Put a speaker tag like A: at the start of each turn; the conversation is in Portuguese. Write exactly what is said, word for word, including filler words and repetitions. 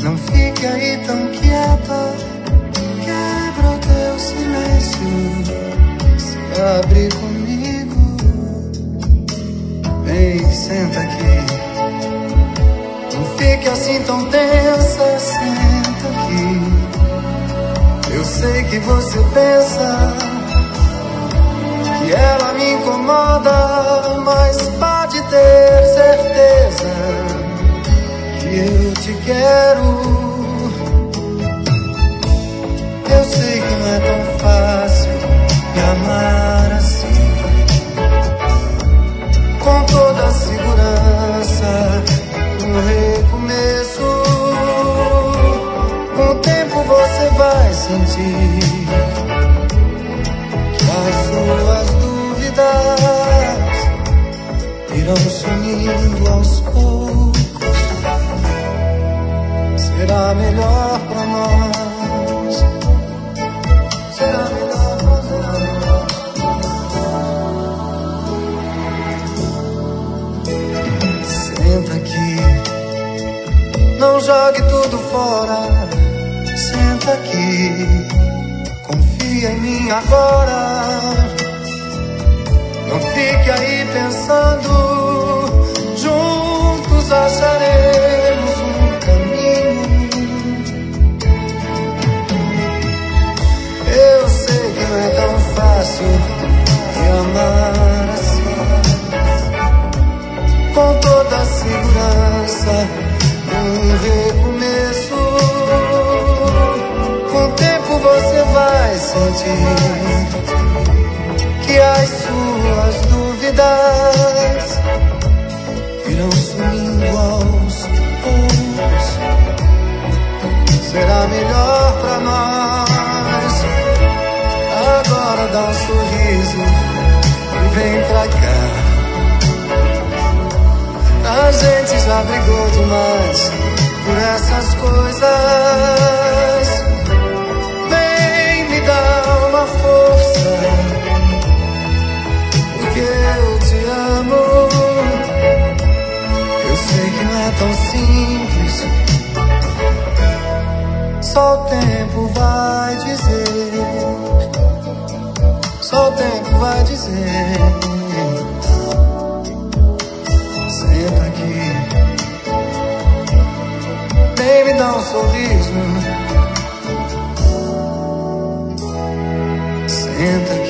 A: Não fique aí tão quieta, quebra o teu silêncio, se abre comigo. Vem, senta aqui. Não fique assim tão tensa, senta aqui. Eu sei que você pensa que ela me incomoda, mas pode ter certeza que eu te quero. Eu sei que não é tão fácil me amar assim, com toda a segurança, no recomeço. Com o tempo você vai sentir que as suas dúvidas irão sumindo aos poucos. Será melhor pra nós, será melhor pra nós. Senta aqui, não jogue tudo fora. Senta aqui, confia em mim agora. Não fique aí pensando, juntos acharemos um caminho. Eu sei que não é tão fácil me amar assim, com toda a segurança, um recomeço. Com o tempo você vai sentir que as suas dúvidas irão sumindo aos poucos. Será melhor pra nós. Agora dá um sorriso e vem pra cá. A gente já brigou demais por essas coisas. Vem me dar uma força, porque eu te amo. Eu sei que não é tão simples, só o tempo vai dizer, só o tempo vai dizer. Senta aqui, vem me dar um sorriso. Senta aqui.